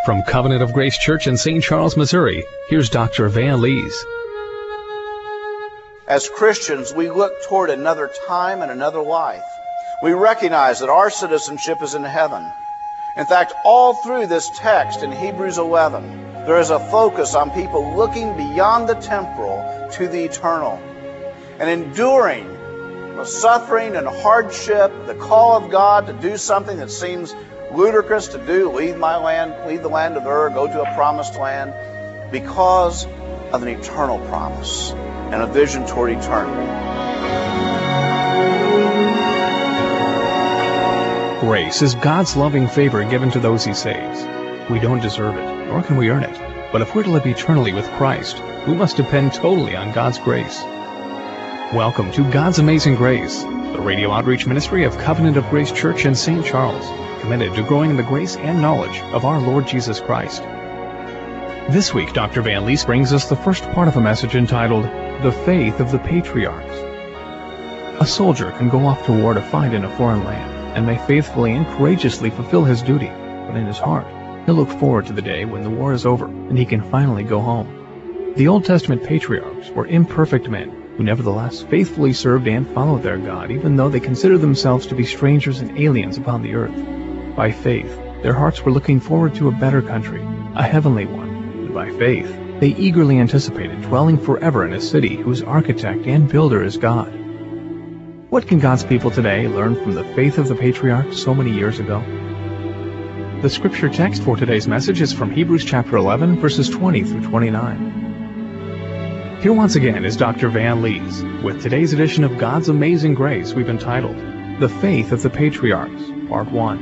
From Covenant of Grace Church in St. Charles, Missouri, here's Dr. Van Lees. As Christians, we look toward another time and another life. We recognize that our citizenship is in heaven. In fact, all through this text in Hebrews 11, there is a focus on people looking beyond the temporal to the eternal and enduring the suffering and hardship, the call of God to do something that seems ludicrous to do, leave the land of Ur, go to a promised land, because of an eternal promise and a vision toward eternity. Grace is God's loving favor given to those He saves. We don't deserve it, nor can we earn it. But if we're to live eternally with Christ, we must depend totally on God's grace. Welcome to God's Amazing Grace, the radio outreach ministry of Covenant of Grace Church in St. Charles, committed to growing in the grace and knowledge of our Lord Jesus Christ. This week, Dr. Van Lees brings us the first part of a message entitled, The Faith of the Patriarchs. A soldier can go off to war to fight in a foreign land, and may faithfully and courageously fulfill his duty, but in his heart, he'll look forward to the day when the war is over and he can finally go home. The Old Testament patriarchs were imperfect men who nevertheless faithfully served and followed their God, even though they considered themselves to be strangers and aliens upon the earth. By faith, their hearts were looking forward to a better country, a heavenly one, and by faith, they eagerly anticipated dwelling forever in a city whose architect and builder is God. What can God's people today learn from the faith of the patriarchs so many years ago? The scripture text for today's message is from Hebrews chapter 11, verses 20 through 29. Here once again is Dr. Van Lees with today's edition of God's Amazing Grace we've entitled, The Faith of the Patriarchs, Part 1.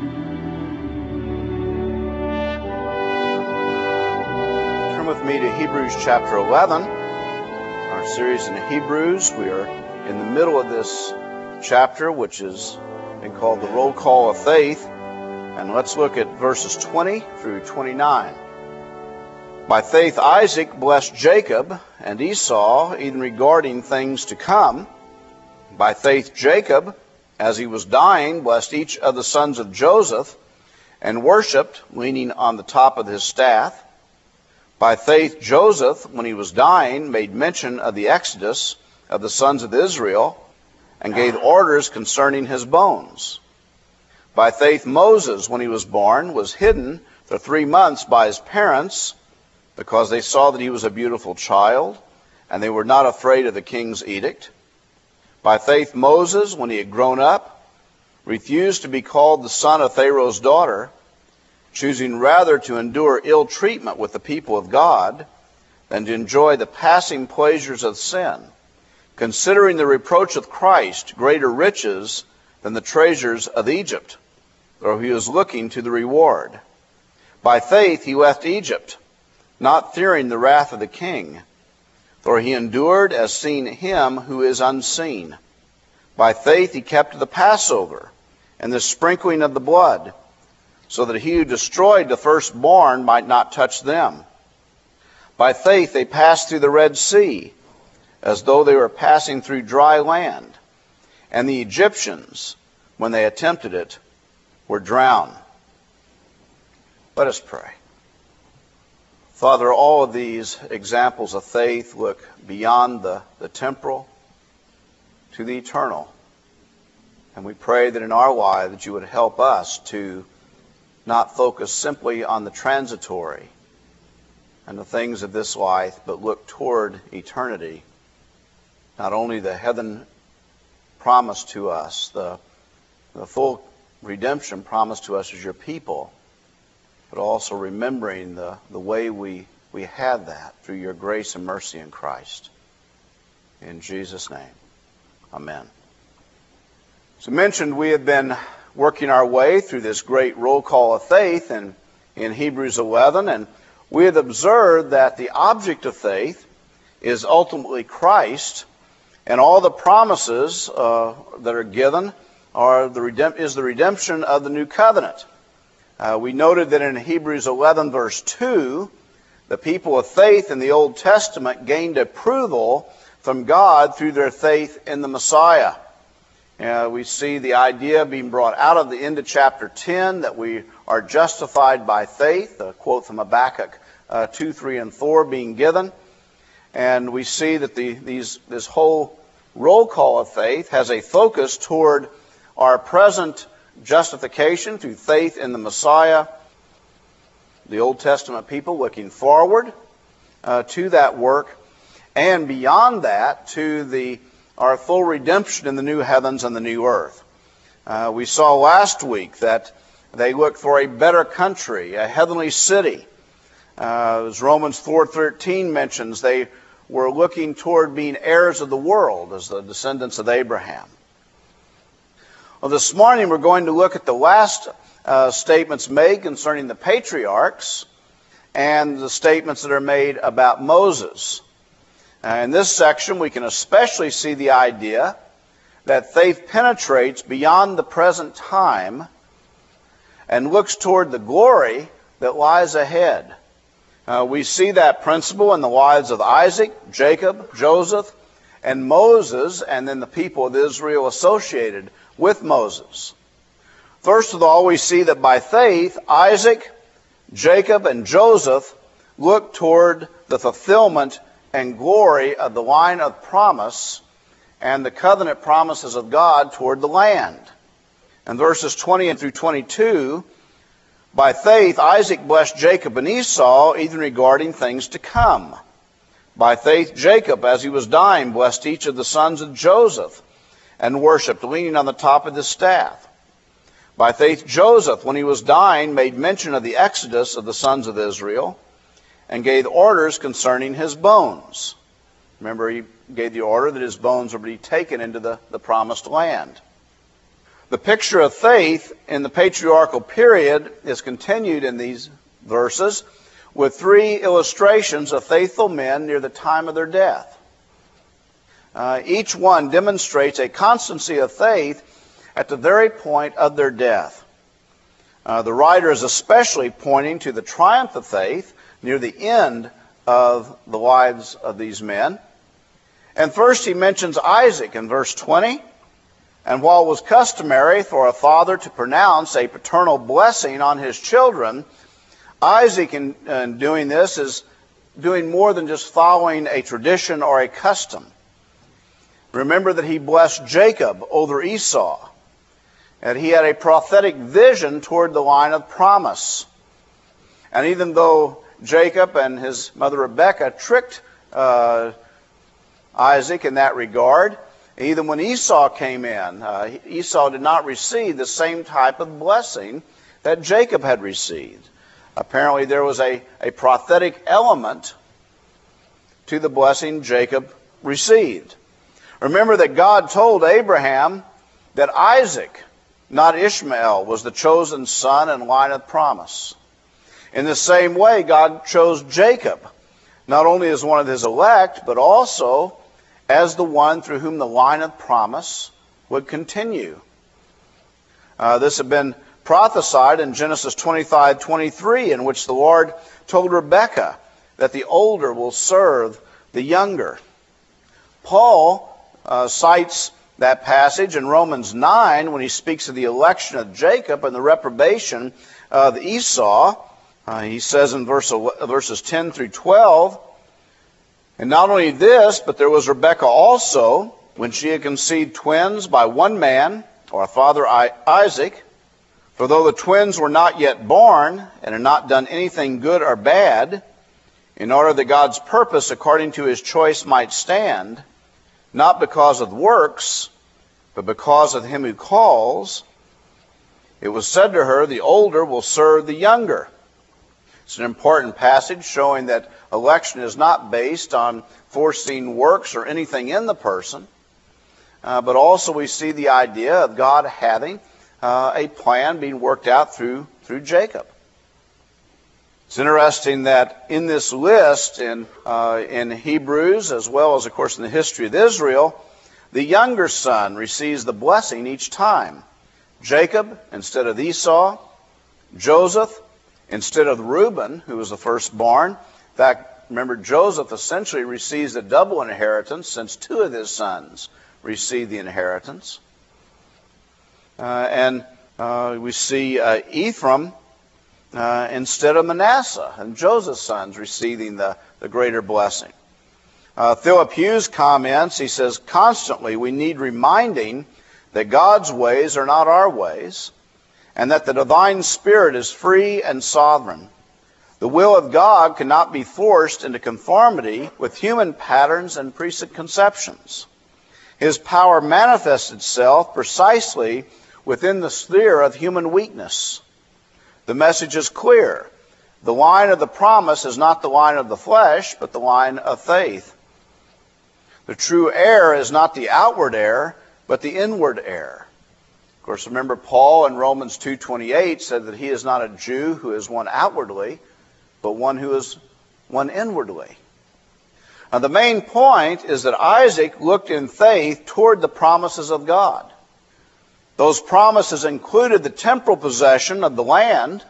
Turn with me to Hebrews chapter 11. Our series in Hebrews, we are in the middle of this chapter, which has been called the Roll Call of Faith. And let's look at verses 20 through 29. By faith Isaac blessed Jacob and Esau, even regarding things to come. By faith Jacob, as he was dying, blessed each of the sons of Joseph, and worshipped, leaning on the top of his staff. By faith Joseph, when he was dying, made mention of the exodus of the sons of Israel, and gave orders concerning his bones. By faith Moses, when he was born, was hidden for 3 months by his parents, because they saw that he was a beautiful child, and they were not afraid of the king's edict. By faith Moses, when he had grown up, refused to be called the son of Pharaoh's daughter, choosing rather to endure ill treatment with the people of God than to enjoy the passing pleasures of sin, considering the reproach of Christ greater riches than the treasures of Egypt, though he was looking to the reward. By faith he left Egypt, not fearing the wrath of the king, for he endured as seeing him who is unseen. By faith he kept the Passover and the sprinkling of the blood, so that he who destroyed the firstborn might not touch them. By faith they passed through the Red Sea, as though they were passing through dry land, and the Egyptians, when they attempted it, were drowned. Let us pray. Father, all of these examples of faith look beyond the temporal to the eternal. And we pray that in our life that you would help us to not focus simply on the transitory and the things of this life, but look toward eternity. Not only the heaven promised to us, the full redemption promised to us as your people, but also remembering the way we had that through your grace and mercy in Christ. In Jesus' name, amen. As I mentioned, we have been working our way through this great roll call of faith in Hebrews 11, and we have observed that the object of faith is ultimately Christ, and all the promises that are given is the redemption of the new covenant. We noted that in Hebrews 11, verse 2, the people of faith in the Old Testament gained approval from God through their faith in the Messiah. We see the idea being brought out of the end of chapter 10 that we are justified by faith, a quote from Habakkuk 2, 3, and 4 being given. And we see that this whole roll call of faith has a focus toward our present justification through faith in the Messiah, the Old Testament people looking forward to that work, and beyond that to our full redemption in the new heavens and the new earth. We saw last week that they looked for a better country, a heavenly city. As Romans 4:13 mentions, they were looking toward being heirs of the world as the descendants of Abraham. Well, this morning we're going to look at the last statements made concerning the patriarchs and the statements that are made about Moses. In this section, we can especially see the idea that faith penetrates beyond the present time and looks toward the glory that lies ahead. We see that principle in the lives of Isaac, Jacob, Joseph, and Moses, and then the people of Israel associated with Moses. First of all, we see that by faith, Isaac, Jacob, and Joseph look toward the fulfillment and glory of the line of promise and the covenant promises of God toward the land. In verses 20 through 22, by faith Isaac blessed Jacob and Esau, even regarding things to come. By faith Jacob, as he was dying, blessed each of the sons of Joseph and worshipped, leaning on the top of his staff. By faith Joseph, when he was dying, made mention of the exodus of the sons of Israel and gave orders concerning his bones. Remember, he gave the order that his bones would be taken into the promised land. The picture of faith in the patriarchal period is continued in these verses with three illustrations of faithful men near the time of their death. Each one demonstrates a constancy of faith at the very point of their death. The writer is especially pointing to the triumph of faith near the end of the lives of these men. And first he mentions Isaac in verse 20. And while it was customary for a father to pronounce a paternal blessing on his children, Isaac in doing this is doing more than just following a tradition or a custom. Remember that he blessed Jacob over Esau, and he had a prophetic vision toward the line of promise. And even though Jacob and his mother Rebekah tricked Isaac in that regard, even when Esau came in, Esau did not receive the same type of blessing that Jacob had received. Apparently there was a prophetic element to the blessing Jacob received. Remember that God told Abraham that Isaac, not Ishmael, was the chosen son and line of promise. In the same way, God chose Jacob, not only as one of his elect, but also as the one through whom the line of promise would continue. This had been prophesied in Genesis 25:23, in which the Lord told Rebekah that the older will serve the younger. Paul cites that passage in Romans 9 when he speaks of the election of Jacob and the reprobation of Esau. He says in verses 10 through 12, and not only this, but there was Rebekah also, when she had conceived twins by one man, or father Isaac. For though the twins were not yet born, and had not done anything good or bad, in order that God's purpose according to his choice might stand, not because of works, but because of him who calls, it was said to her, the older will serve the younger. It's an important passage showing that election is not based on foreseen works or anything in the person, but also we see the idea of God having a plan being worked out through Jacob. It's interesting that in this list in Hebrews, as well as, of course, in the history of Israel, the younger son receives the blessing each time. Jacob instead of Esau, Joseph instead of Reuben, who was the firstborn. In fact, remember, Joseph essentially receives a double inheritance since two of his sons received the inheritance. and we see Ephraim instead of Manasseh, and Joseph's sons receiving the greater blessing. Philip Hughes comments, he says, constantly we need reminding that God's ways are not our ways, and that the divine Spirit is free and sovereign. The will of God cannot be forced into conformity with human patterns and preconceptions. His power manifests itself precisely within the sphere of human weakness. The message is clear. The line of the promise is not the line of the flesh, but the line of faith. The true heir is not the outward heir, but the inward heir. Of course, remember Paul in Romans 2:28 said that he is not a Jew who is one outwardly, but one who is one inwardly. Now, the main point is that Isaac looked in faith toward the promises of God. Those promises included the temporal possession of the land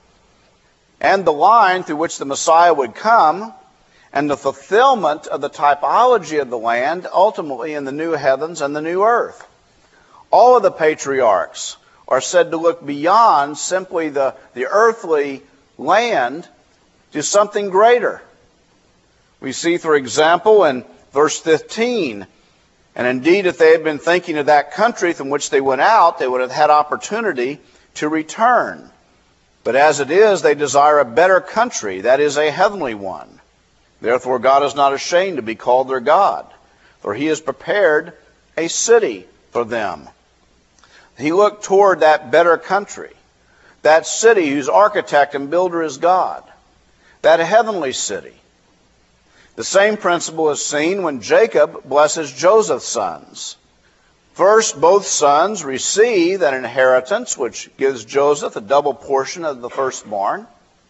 and the line through which the Messiah would come, and the fulfillment of the typology of the land ultimately in the new heavens and the new earth. All of the patriarchs are said to look beyond simply the earthly land to something greater. We see, for example, in verse 15, and indeed if they had been thinking of that country from which they went out, they would have had opportunity to return. But as it is, they desire a better country, that is, a heavenly one. Therefore God is not ashamed to be called their God, for he has prepared a city for them. He looked toward that better country, that city whose architect and builder is God, that heavenly city. The same principle is seen when Jacob blesses Joseph's sons. First, both sons receive an inheritance which gives Joseph a double portion of the firstborn.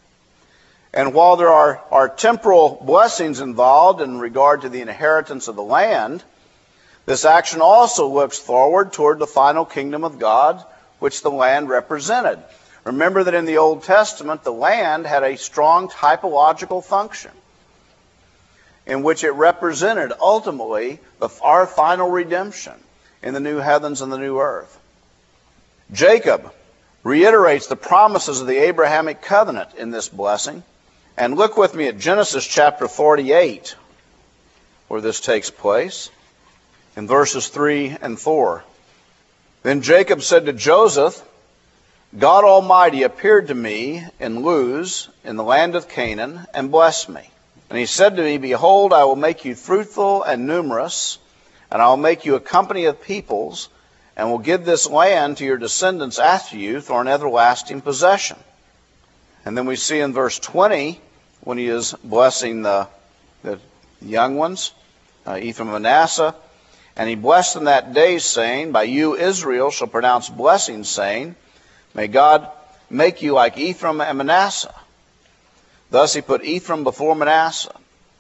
And while there are temporal blessings involved in regard to the inheritance of the land, this action also looks forward toward the final kingdom of God, which the land represented. Remember that in the Old Testament, the land had a strong typological function in which it represented ultimately our final redemption in the new heavens and the new earth. Jacob reiterates the promises of the Abrahamic covenant in this blessing. And look with me at Genesis chapter 48, where this takes place, in verses 3 and 4. Then Jacob said to Joseph, God Almighty appeared to me in Luz, in the land of Canaan, and blessed me. And he said to me, behold, I will make you fruitful and numerous, and I will make you a company of peoples, and will give this land to your descendants after you for an everlasting possession. And then we see in verse 20, when he is blessing the young ones, Ephraim and Manasseh, and he blessed them that day, saying, by you Israel shall pronounce blessings, saying, may God make you like Ephraim and Manasseh. Thus he put Ephraim before Manasseh.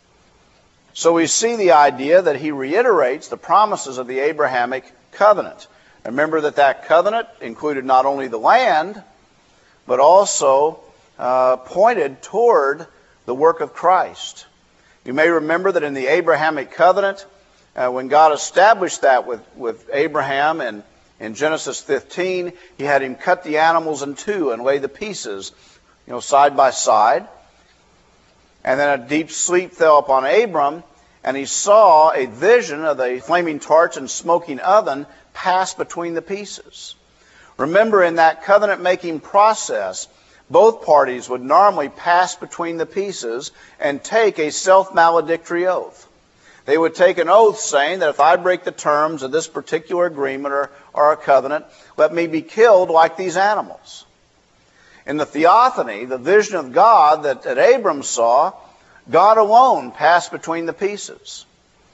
So we see the idea that he reiterates the promises of the Abrahamic covenant. Remember that covenant included not only the land, but also pointed toward the work of Christ. You may remember that in the Abrahamic covenant, when God established that with Abraham in Genesis 15, he had him cut the animals in two and lay the pieces, side by side. And then a deep sleep fell upon Abram, and he saw a vision of a flaming torch and smoking oven pass between the pieces. Remember, in that covenant-making process, both parties would normally pass between the pieces and take a self-maledictory oath. They would take an oath saying that if I break the terms of this particular agreement or a covenant, let me be killed like these animals. In the theophany, the vision of God that Abram saw, God alone passed between the pieces.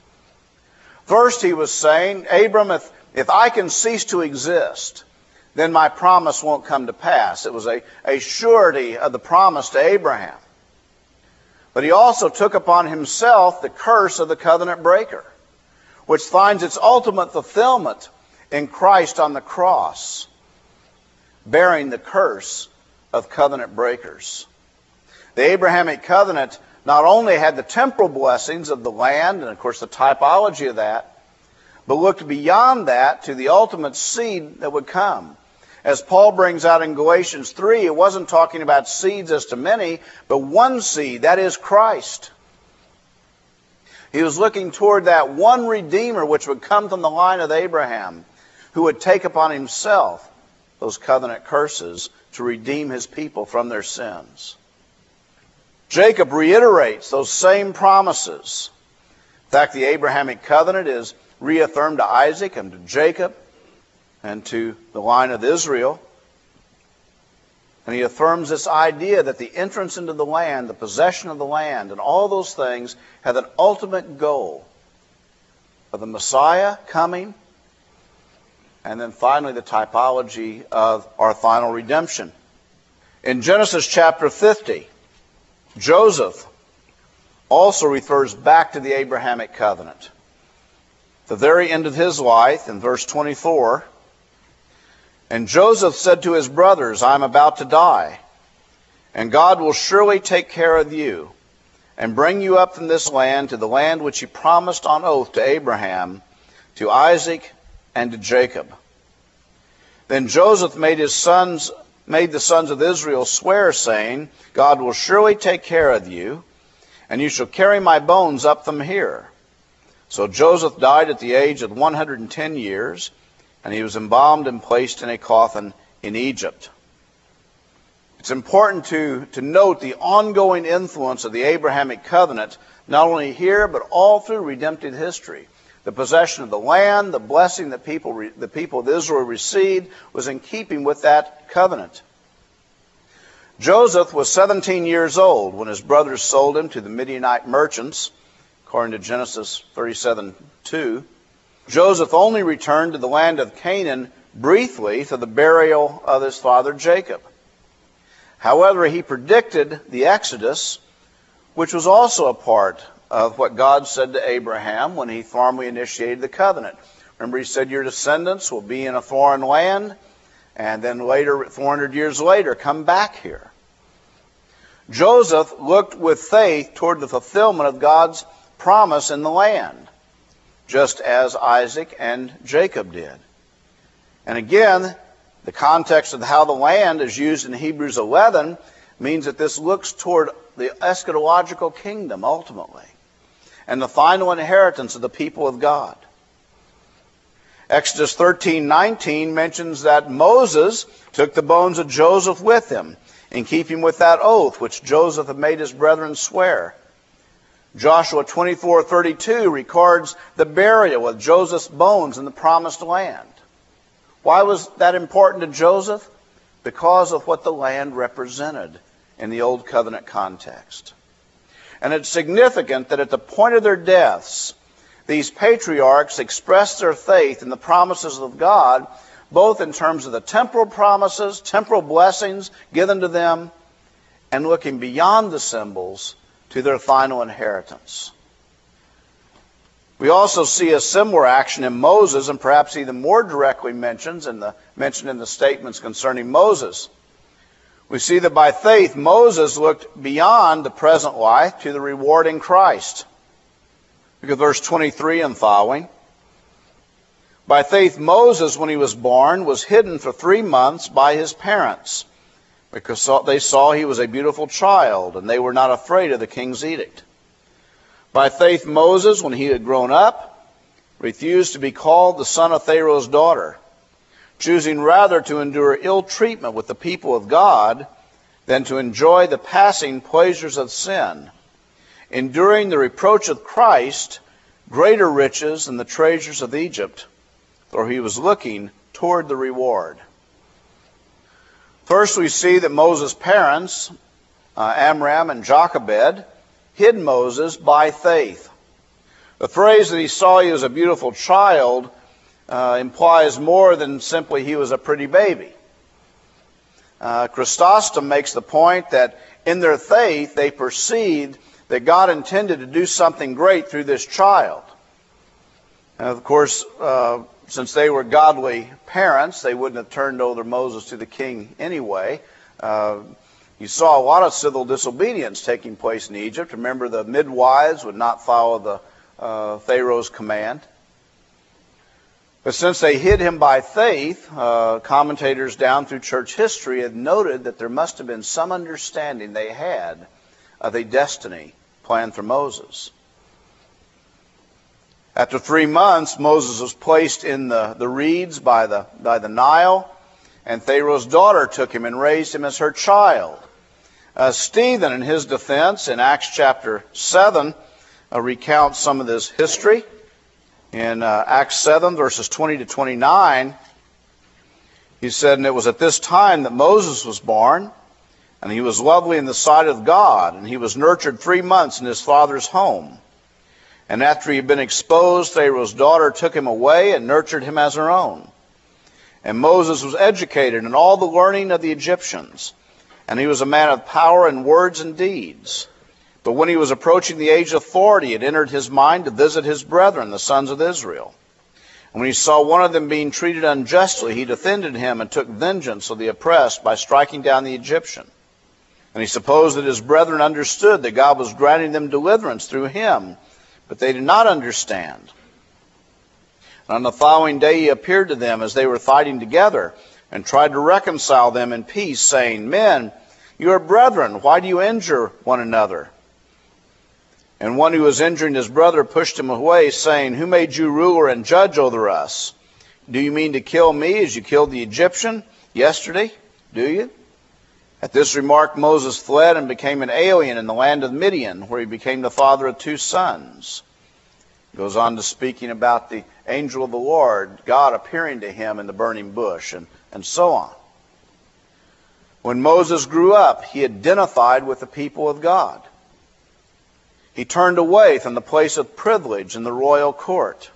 First, he was saying, Abram, if I can cease to exist, then my promise won't come to pass. It was a surety of the promise to Abraham. But he also took upon himself the curse of the covenant breaker, which finds its ultimate fulfillment in Christ on the cross, bearing the curse of covenant breakers. The Abrahamic covenant not only had the temporal blessings of the land, and of course the typology of that, but looked beyond that to the ultimate seed that would come. As Paul brings out in Galatians 3, it wasn't talking about seeds as to many, but one seed, that is Christ. He was looking toward that one Redeemer which would come from the line of Abraham, who would take upon himself those covenant curses to redeem his people from their sins. Jacob reiterates those same promises. In fact, the Abrahamic covenant is reaffirmed to Isaac and to Jacob and to the line of Israel. And he affirms this idea that the entrance into the land, the possession of the land, and all those things have an ultimate goal of the Messiah coming, and then finally the typology of our final redemption. In Genesis chapter 50, Joseph also refers back to the Abrahamic covenant. The very end of his life, in verse 24, "And Joseph said to his brothers, I am about to die, and God will surely take care of you, and bring you up from this land to the land which he promised on oath to Abraham, to Isaac, and to Jacob." Then Joseph made the sons of Israel swear, saying, "God will surely take care of you, and you shall carry my bones up from here." So Joseph died at the age of 110 years, and he was embalmed and placed in a coffin in Egypt. It's important to note the ongoing influence of the Abrahamic covenant, not only here, but all through redemptive history. The possession of the land, the blessing that the people of Israel received, was in keeping with that covenant. Joseph was 17 years old when his brothers sold him to the Midianite merchants, according to Genesis 37:2. Joseph only returned to the land of Canaan briefly for the burial of his father Jacob. However, he predicted the Exodus, which was also a part of what God said to Abraham when he formally initiated the covenant. Remember, he said, your descendants will be in a foreign land, and then later, 400 years later, come back here. Joseph looked with faith toward the fulfillment of God's promise in the land, just as Isaac and Jacob did. And again, the context of how the land is used in Hebrews 11 means that this looks toward the eschatological kingdom ultimately, and the final inheritance of the people of God. Exodus 13:19 mentions that Moses took the bones of Joseph with him, in keeping with that oath which Joseph had made his brethren swear. Joshua 24:32 records the burial of Joseph's bones in the promised land. Why was that important to Joseph? Because of what the land represented in the Old Covenant context. And it's significant that at the point of their deaths, these patriarchs expressed their faith in the promises of God, both in terms of the temporal promises, temporal blessings given to them, and looking beyond the symbols to their final inheritance. We also see a similar action in Moses, and perhaps even more directly mentioned in the statements concerning Moses. We see that by faith, Moses looked beyond the present life to the reward in Christ. Look at verse 23 and following. By faith, Moses, when he was born, was hidden for 3 months by his parents, because they saw he was a beautiful child, and they were not afraid of the king's edict. By faith, Moses, when he had grown up, refused to be called the son of Pharaoh's daughter, choosing rather to endure ill treatment with the people of God than to enjoy the passing pleasures of sin, enduring the reproach of Christ, greater riches than the treasures of Egypt, for he was looking toward the reward. First, we see that Moses' parents, Amram and Jochebed, hid Moses by faith. The phrase that he saw he was a beautiful child implies more than simply he was a pretty baby. Chrysostom makes the point that in their faith they perceived that God intended to do something great through this child. And of course, since they were godly parents, they wouldn't have turned over Moses to the king anyway. You saw a lot of civil disobedience taking place in Egypt. Remember, the midwives would not follow the Pharaoh's command. But since they hid him by faith, commentators down through church history had noted that there must have been some understanding they had of a destiny planned for Moses. After 3 months, Moses was placed in the reeds by the Nile, and Pharaoh's daughter took him and raised him as her child. Stephen, in his defense, in Acts chapter 7, recounts some of this history. In Acts 7, verses 20 to 29, he said, "And it was at this time that Moses was born, and he was lovely in the sight of God, and he was nurtured 3 months in his father's home. And after he had been exposed, Pharaoh's daughter took him away and nurtured him as her own. And Moses was educated in all the learning of the Egyptians, and he was a man of power in words and deeds. But when he was approaching the age of 40, it entered his mind to visit his brethren, the sons of Israel. And when he saw one of them being treated unjustly, he defended him and took vengeance of the oppressed by striking down the Egyptian. And he supposed that his brethren understood that God was granting them deliverance through him, but they did not understand. And on the following day he appeared to them as they were fighting together, and tried to reconcile them in peace, saying, 'Men, you are brethren, why do you injure one another?' And one who was injuring his brother pushed him away, saying, 'Who made you ruler and judge over us? Do you mean to kill me as you killed the Egyptian yesterday? Do you?' At this remark Moses fled and became an alien in the land of Midian, where he became the father of 2 sons. He goes on to speaking about the angel of the Lord, God appearing to him in the burning bush, and so on. When Moses grew up, he identified with the people of God. He turned away from the place of privilege in the royal court.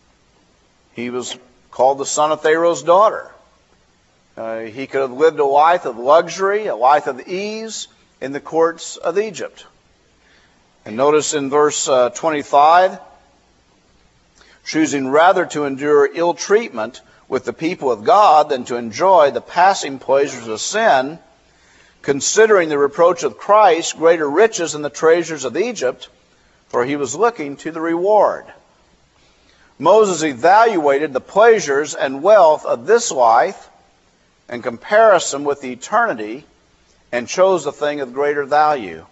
He was called the son of Pharaoh's daughter. He could have lived a life of luxury, a life of ease in the courts of Egypt. And notice in verse 25, choosing rather to endure ill treatment with the people of God than to enjoy the passing pleasures of sin, considering the reproach of Christ greater riches than the treasures of Egypt, for he was looking to the reward. Moses evaluated the pleasures and wealth of this life in comparison with the eternity and chose the thing of greater value.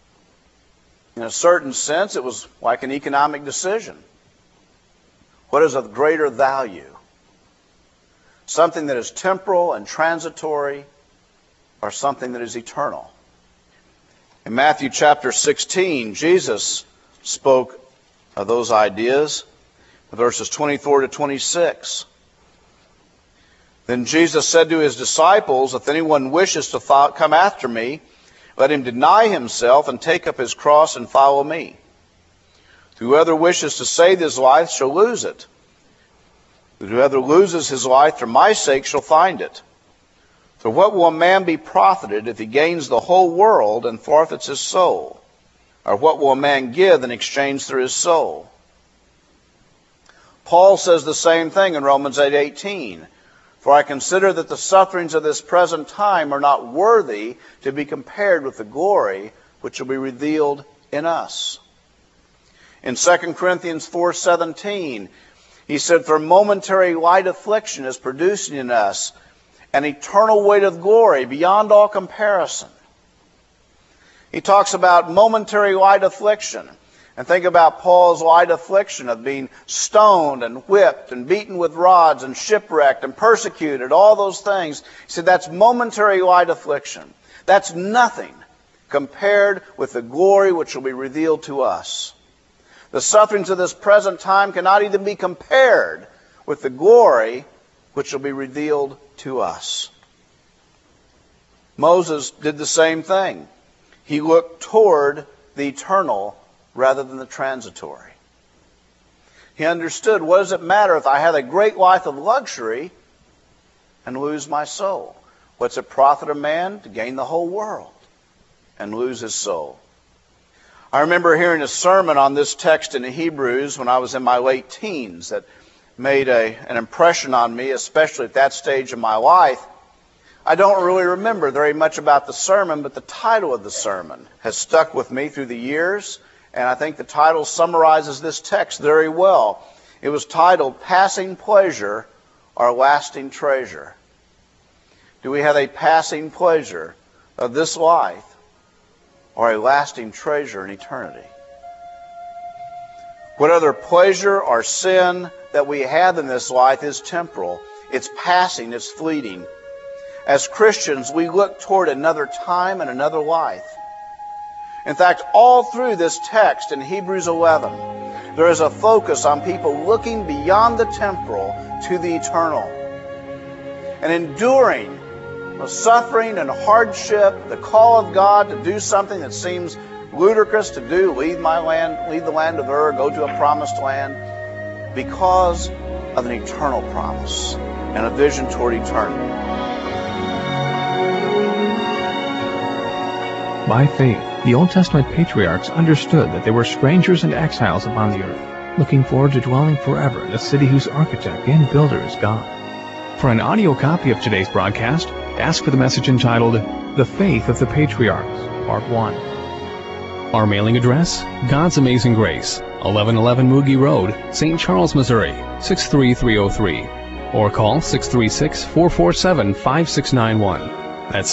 In a certain sense, it was like an economic decision. What is of greater value? Something that is temporal and transitory, or something that is eternal? In Matthew chapter 16, Jesus spoke of those ideas, verses 24 to 26. Then Jesus said to his disciples, "If anyone wishes to come after me, let him deny himself and take up his cross and follow me. Whoever wishes to save his life shall lose it. But whoever loses his life for my sake shall find it. For what will a man be profited if he gains the whole world and forfeits his soul? Or what will a man give in exchange for his soul?" Paul says the same thing in Romans 8:18. "For I consider that the sufferings of this present time are not worthy to be compared with the glory which will be revealed in us." In 2 Corinthians 4:17, he said, "For momentary light affliction is producing in us an eternal weight of glory beyond all comparison." He talks about momentary light affliction. And think about Paul's light affliction of being stoned and whipped and beaten with rods and shipwrecked and persecuted, all those things. He said that's momentary light affliction. That's nothing compared with the glory which will be revealed to us. The sufferings of this present time cannot even be compared with the glory which will be revealed to us. Moses did the same thing. He looked toward the eternal rather than the transitory. He understood, what does it matter if I have a great life of luxury and lose my soul? What's it profit a man to gain the whole world and lose his soul? I remember hearing a sermon on this text in Hebrews when I was in my late teens that made an impression on me, especially at that stage of my life. I don't really remember very much about the sermon, but the title of the sermon has stuck with me through the years, and I think the title summarizes this text very well. It was titled, Passing Pleasure or Lasting Treasure. Do we have a passing pleasure of this life or a lasting treasure in eternity? What other pleasure or sin that we have in this life is temporal. It's passing, it's fleeting. As Christians, we look toward another time and another life. In fact, all through this text in Hebrews 11, there is a focus on people looking beyond the temporal to the eternal and enduring the suffering and hardship, the call of God to do something that seems ludicrous to do, leave my land, leave the land of Ur, go to a promised land, because of an eternal promise and a vision toward eternity. By faith, the Old Testament patriarchs understood that they were strangers and exiles upon the earth, looking forward to dwelling forever in a city whose architect and builder is God. For an audio copy of today's broadcast, ask for the message entitled, The Faith of the Patriarchs, Part 1. Our mailing address, God's Amazing Grace, 1111 Moogie Road, St. Charles, Missouri, 63303. Or call 636-447-5691. That's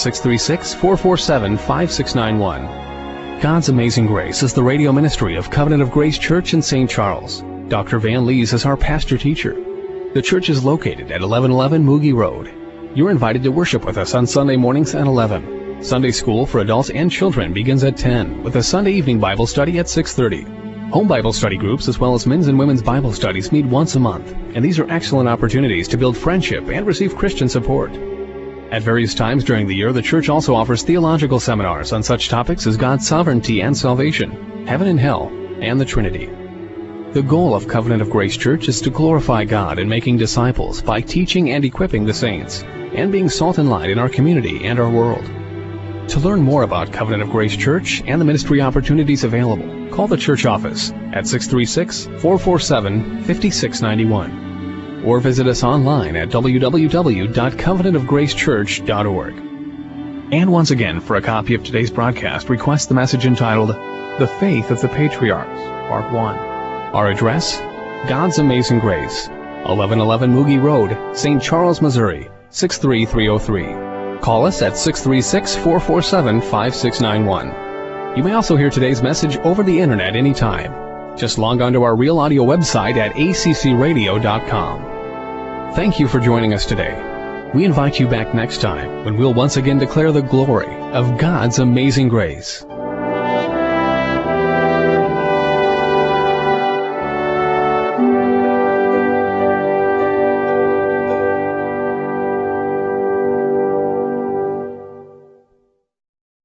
636-447-5691. God's Amazing Grace is the radio ministry of Covenant of Grace Church in St. Charles. Dr. Van Lees is our pastor-teacher. The church is located at 1111 Moogie Road. You're invited to worship with us on Sunday mornings at 11. Sunday school for adults and children begins at 10, with a Sunday evening Bible study at 6:30. Home Bible study groups as well as men's and women's Bible studies meet once a month, and these are excellent opportunities to build friendship and receive Christian support. At various times during the year, the church also offers theological seminars on such topics as God's sovereignty and salvation, heaven and hell, and the Trinity. The goal of Covenant of Grace Church is to glorify God in making disciples by teaching and equipping the saints, and being salt and light in our community and our world. To learn more about Covenant of Grace Church and the ministry opportunities available, call the church office at 636-447-5691. Or visit us online at www.covenantofgracechurch.org. And once again, for a copy of today's broadcast, request the message entitled, The Faith of the Patriarchs, Part 1. Our address, God's Amazing Grace, 1111 Moogie Road, St. Charles, Missouri, 63303. Call us at 636-447-5691. You may also hear today's message over the internet anytime. Just log on to our Real Audio website at accradio.com. Thank you for joining us today. We invite you back next time when we'll once again declare the glory of God's amazing grace.